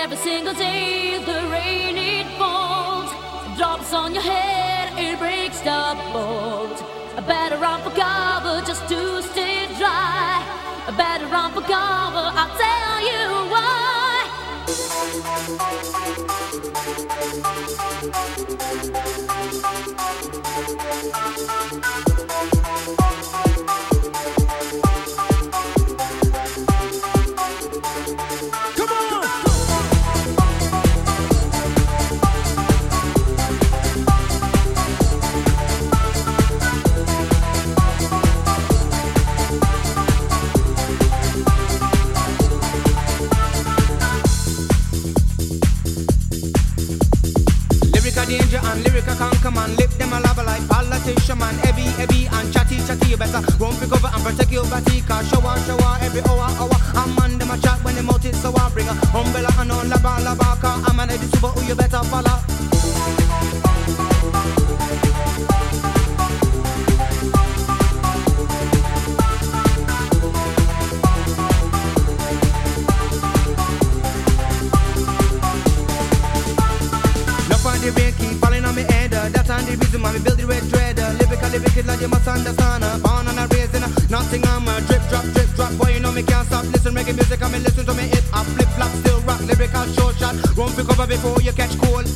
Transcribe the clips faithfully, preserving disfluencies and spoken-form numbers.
Every single day the rain it falls, it drops on your head, it breaks the bones. I better run for cover just to stay dry. I better run for cover, I'll tell you why. Danger and lyrical conquer man, lip them a lava like politician man, heavy, heavy and chatty, chatty. You better run for cover and protect your body, cause shower, shower every hour, hour. I'm man them a chat when them out it, so I bring a umbrella and on lava, lava. Cause I'm an edit super, who you better follow. The rain keep falling on me head, uh, that's on the reason why me build the red dread. Uh, lyrical, lyrical, like you must understand. Uh, born and a raised, uh, nothing I'm a drip, drop, drip, drop. Boy, you know me can't stop. Listen, reggae music, I me listen to me hip hop, flip, flop, still rock, lyrical, short shot. Run for cover before you catch cold.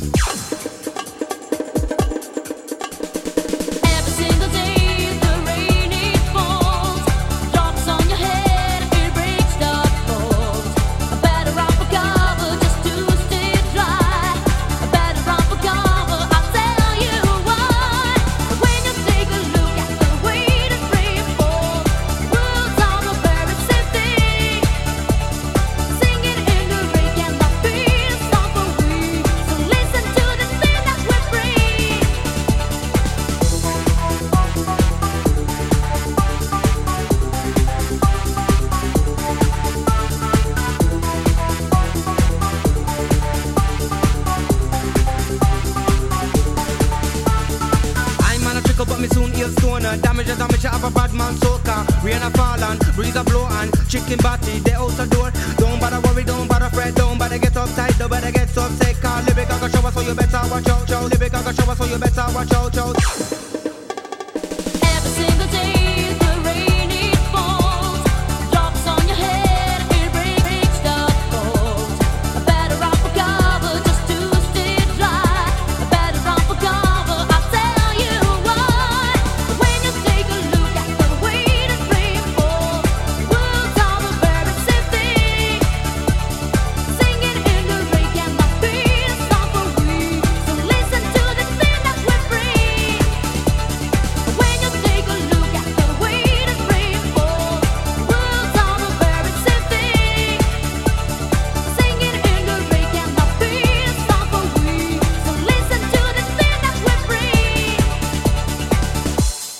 But me soon heal stoner. Damage a damage a have a bad man soaker. Rain a fall and breeze a blow and chicken batty they out the door. Don't bother worry, don't bother fret, don't bother get uptight, don't bother get upset. Cause lyric I got show us so you better watch out, chow. Lyric I got show us so you better watch out, chow. Every single day the rain it falls, drops on your head, it breaks the bones. I better run for cover just to stay dry. I better run for cover, I'll tell you why. When you take a look at the way the rain falls, words are the very same thing. Singing in the rain cannot be a song for we. So listen to the thing that we bring. When you take a look at the way the rain falls, words are the very same thing. Singing in the rain cannot be a song for we. So listen to the thing that we bring.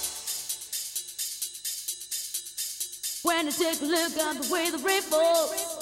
When you take a look at the way the rain falls.